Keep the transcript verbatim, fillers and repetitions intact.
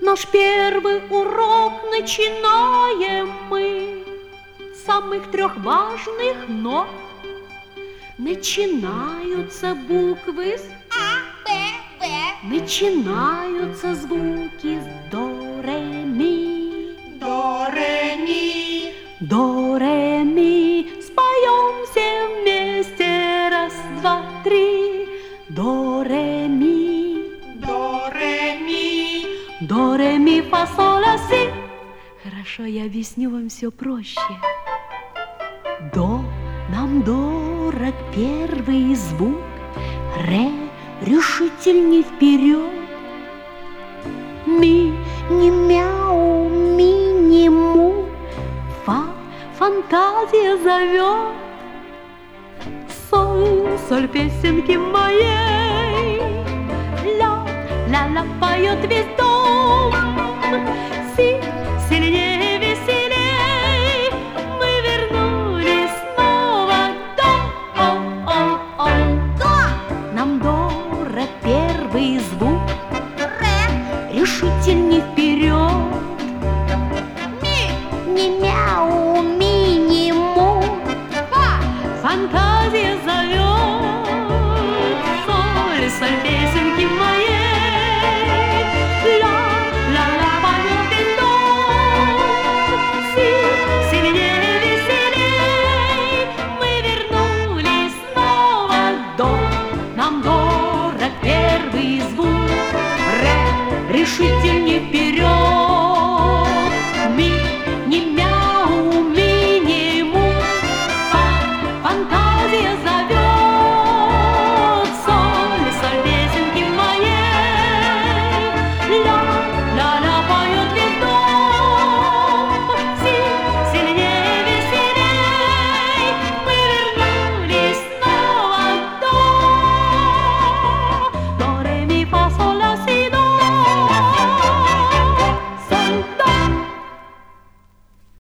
Наш первый урок начинаем мы с самых трех важных нот. Начинаются буквы с А, Б, В. Начинаются звуки с до, ре, ми. До, ре, ми. До, ре, ми. Споем все вместе. Раз, два, три. До, ре, ми. До, ре, ми. До, ре, ми, фа, соль, ля, си. Хорошо, я объясню вам все проще. До нам дорог первый звук. Ре решительней вперед. Ми не мяу, ми не му. Фа фантазия зовет. Соль, соль песенки моей. Ля, ля-ля поет весь дом. Си, сильнее, веселей. Мы вернулись снова до, о, о, о. До. Нам дорог первый звук. Ре. Решительней вперед. Ми. Не мяу, ми, не му. Фа. Фантазия зовет. Соль, соль песенки моей. Ля, ля-ля поет весь дом. Си, сильнее, веселей. Мы вернулись снова до. Нам дорог первый звук. Ре решительно